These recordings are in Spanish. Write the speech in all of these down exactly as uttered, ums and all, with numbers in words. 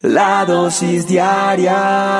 La dosis diaria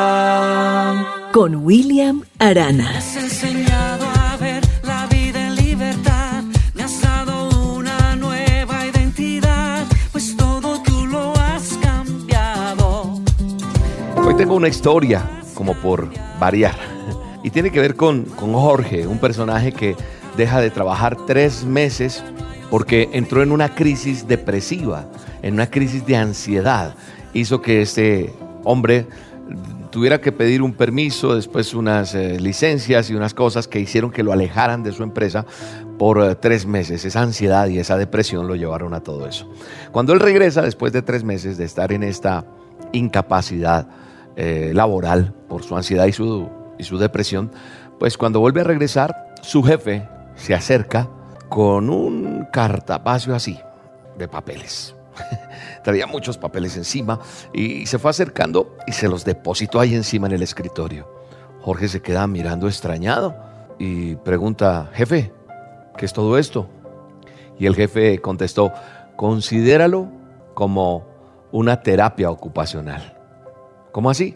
con William Arana. Me has enseñado a ver la vida en libertad, me has dado una nueva identidad, pues todo tú lo has cambiado. Hoy tengo una historia, como por variar, y tiene que ver con, con Jorge, un personaje que deja de trabajar tres meses porque entró en una crisis depresiva, en una crisis de ansiedad. Hizo que este hombre tuviera que pedir un permiso, después unas eh, licencias y unas cosas que hicieron que lo alejaran de su empresa por eh, tres meses. Esa ansiedad y esa depresión lo llevaron a todo eso. Cuando él regresa, después de tres meses de estar en esta incapacidad eh, laboral por su ansiedad y su, y su depresión, pues cuando vuelve a regresar, su jefe se acerca con un cartapacio así de papeles. Traía muchos papeles encima y se fue acercando y se los depositó ahí encima en el escritorio. Jorge se queda mirando extrañado y pregunta: jefe, ¿qué es todo esto? Y el jefe contestó: considéralo como una terapia ocupacional. ¿Cómo así?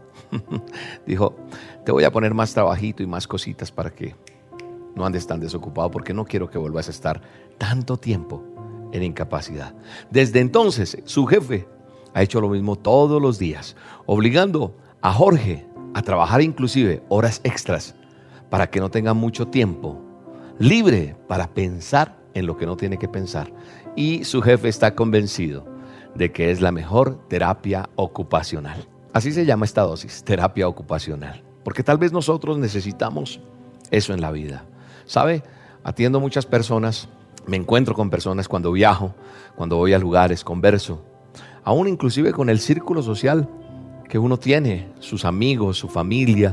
Dijo: te voy a poner más trabajito y más cositas para que no andes tan desocupado, porque no quiero que vuelvas a estar tanto tiempo en incapacidad. Desde entonces, su jefe ha hecho lo mismo todos los días, obligando a Jorge a trabajar inclusive horas extras para que no tenga mucho tiempo libre para pensar en lo que no tiene que pensar. Y su jefe está convencido de que es la mejor terapia ocupacional. Así se llama esta dosis, terapia ocupacional, porque tal vez nosotros necesitamos eso en la vida. ¿Sabe? Atiendo muchas personas, me encuentro con personas cuando viajo, cuando voy a lugares, converso, aún inclusive con el círculo social que uno tiene, sus amigos, su familia,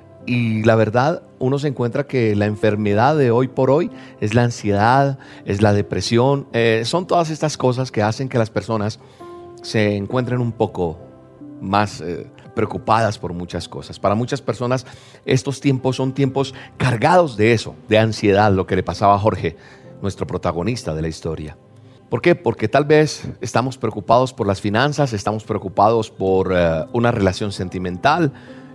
y la verdad uno se encuentra que la enfermedad de hoy por hoy es la ansiedad, es la depresión, eh, son todas estas cosas que hacen que las personas se encuentren un poco más eh, preocupadas por muchas cosas. Para muchas personas estos tiempos son tiempos cargados de eso, de ansiedad, lo que le pasaba a Jorge, nuestro protagonista de la historia. ¿Por qué? Porque tal vez estamos preocupados por las finanzas, estamos preocupados por eh, una relación sentimental,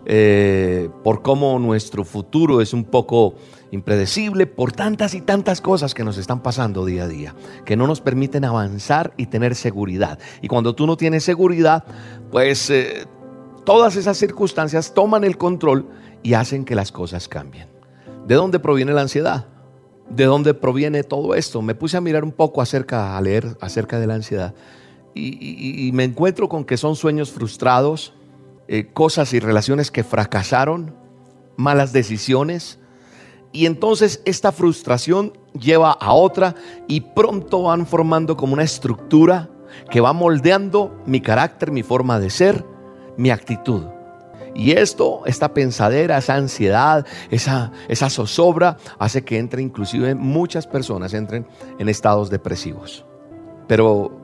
eh, por cómo nuestro futuro es un poco impredecible, por tantas y tantas cosas que nos están pasando día a día, que no nos permiten avanzar y tener seguridad. Y cuando tú no tienes seguridad, pues eh, todas esas circunstancias toman el control y hacen que las cosas cambien. ¿De dónde proviene la ansiedad? ¿De dónde proviene todo esto? Me puse a mirar un poco acerca, a leer acerca de la ansiedad y, y, y me encuentro con que son sueños frustrados, eh, cosas y relaciones que fracasaron, malas decisiones, y entonces esta frustración lleva a otra y pronto van formando como una estructura que va moldeando mi carácter, mi forma de ser, mi actitud. Y esto, esta pensadera, esa ansiedad, esa, esa zozobra hace que entre inclusive muchas personas entren en estados depresivos. Pero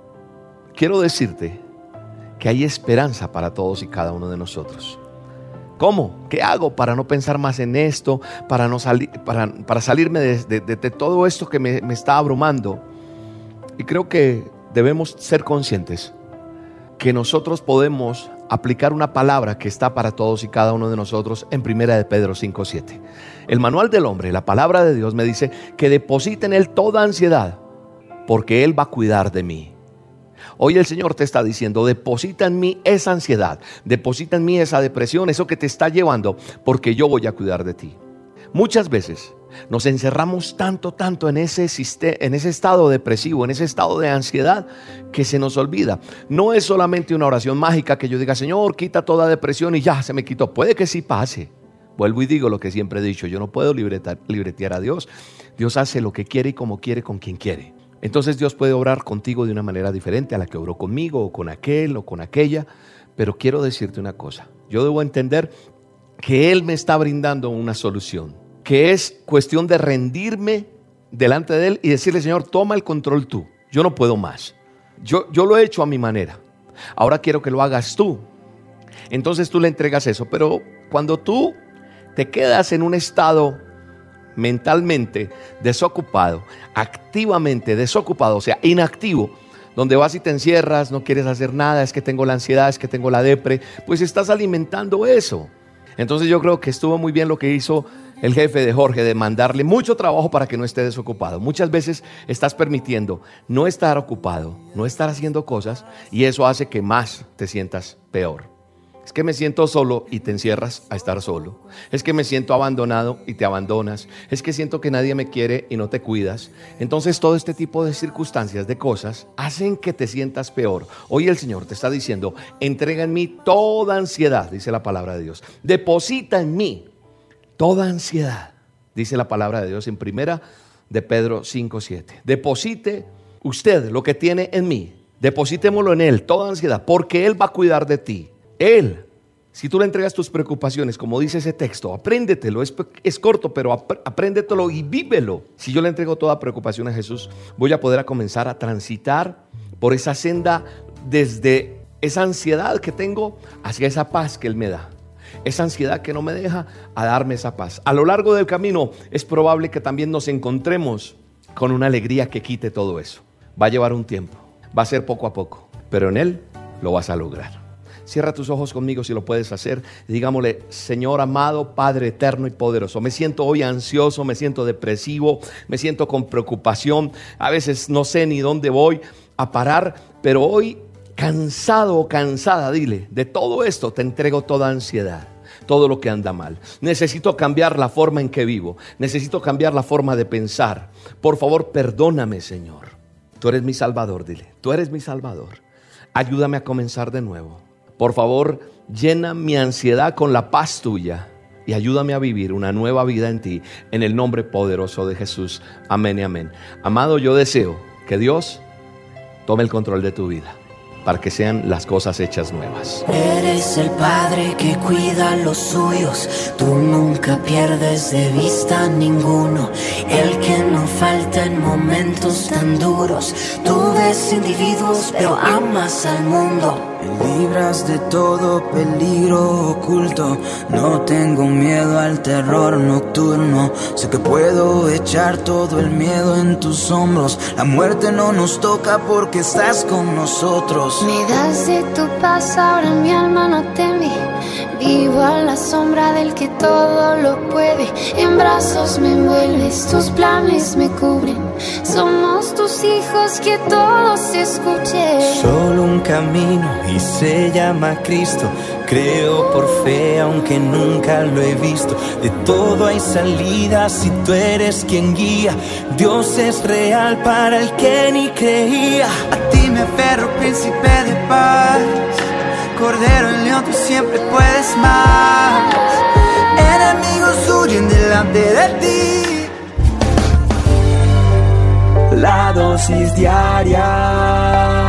quiero decirte que hay esperanza para todos y cada uno de nosotros. ¿Cómo? ¿Qué hago para no pensar más en esto? Para, no salir, para, para salirme de, de, de, de todo esto que me, me está abrumando. Y creo que debemos ser conscientes que nosotros podemos aplicar una palabra que está para todos y cada uno de nosotros en primera de Pedro cinco siete. El manual del hombre, la palabra de Dios me dice que deposite en él toda ansiedad, porque él va a cuidar de mí. Hoy el Señor te está diciendo: deposita en mí esa ansiedad, deposita en mí esa depresión, eso que te está llevando, porque yo voy a cuidar de ti. Muchas veces nos encerramos tanto, tanto en ese, en ese estado depresivo, en ese estado de ansiedad, que se nos olvida. No es solamente una oración mágica que yo diga: Señor, quita toda depresión y ya se me quitó. Puede que sí pase. Vuelvo y digo lo que siempre he dicho: yo no puedo libretar, libretear a Dios. Dios hace lo que quiere y como quiere, con quien quiere. Entonces Dios puede obrar contigo de una manera diferente a la que obró conmigo, o con aquel, o con aquella. Pero quiero decirte una cosa: yo debo entender que Él me está brindando una solución, que es cuestión de rendirme delante de Él y decirle: Señor, toma el control tú, yo no puedo más, yo, yo lo he hecho a mi manera, ahora quiero que lo hagas tú. Entonces tú le entregas eso. Pero cuando tú te quedas en un estado mentalmente desocupado, activamente desocupado, o sea, inactivo, donde vas y te encierras, no quieres hacer nada, es que tengo la ansiedad, es que tengo la depre, pues estás alimentando eso. Entonces yo creo que estuvo muy bien lo que hizo el jefe de Jorge, de mandarle mucho trabajo para que no esté desocupado. Muchas veces estás permitiendo no estar ocupado, no estar haciendo cosas, y eso hace que más te sientas peor. Es que me siento solo y te encierras a estar solo. Es que me siento abandonado y te abandonas. Es que siento que nadie me quiere y no te cuidas. Entonces todo este tipo de circunstancias, de cosas, hacen que te sientas peor. Hoy el Señor te está diciendo: entrega en mí toda ansiedad, dice la palabra de Dios. Deposita en mí toda ansiedad, dice la palabra de Dios en primera de Pedro cinco siete. Deposite usted lo que tiene en mí. Deposítemoslo en Él, toda ansiedad, porque Él va a cuidar de ti. Él, si tú le entregas tus preocupaciones, como dice ese texto, apréndetelo, es, es corto, pero ap- apréndetelo y vívelo. Si yo le entrego toda preocupación a Jesús, voy a poder a comenzar a transitar por esa senda, desde esa ansiedad que tengo hacia esa paz que Él me da. Esa ansiedad que no me deja a darme esa paz. A lo largo del camino es probable que también nos encontremos con una alegría que quite todo eso. Va a llevar un tiempo, va a ser poco a poco, pero en Él lo vas a lograr. Cierra tus ojos conmigo si lo puedes hacer. Digámosle: Señor amado, Padre eterno y poderoso, me siento hoy ansioso, me siento depresivo, me siento con preocupación. A veces no sé ni dónde voy a parar, pero hoy cansado o cansada, dile, de todo esto te entrego toda ansiedad, todo lo que anda mal. Necesito cambiar la forma en que vivo, necesito cambiar la forma de pensar. Por favor, perdóname, Señor. Tú eres mi Salvador, dile, tú eres mi Salvador. Ayúdame a comenzar de nuevo. Por favor, llena mi ansiedad con la paz tuya y ayúdame a vivir una nueva vida en ti, en el nombre poderoso de Jesús. Amén y amén. Amado, yo deseo que Dios tome el control de tu vida, para que sean las cosas hechas nuevas. Eres el Padre que cuida a los suyos, tú nunca pierdes de vista ninguno, el que no falta en momentos tan duros. Tú ves individuos pero amas al mundo. Me libras de todo peligro oculto. No tengo miedo al terror nocturno. Sé que puedo echar todo el miedo en tus hombros. La muerte no nos toca porque estás con nosotros. Me das de tu paz, ahora mi alma no teme. Vivo a la sombra del que todo lo puede. En brazos me envuelves, tus planes me cubren. Somos tus hijos, que todos se escuchen. Solo un camino y se llama Cristo. Creo por fe aunque nunca lo he visto. De todo hay salida si tú eres quien guía. Dios es real para el que ni creía. A ti me aferro, príncipe de paz. Cordero en león, tú siempre puedes más. Enemigos huyen delante de ti. La dosis diaria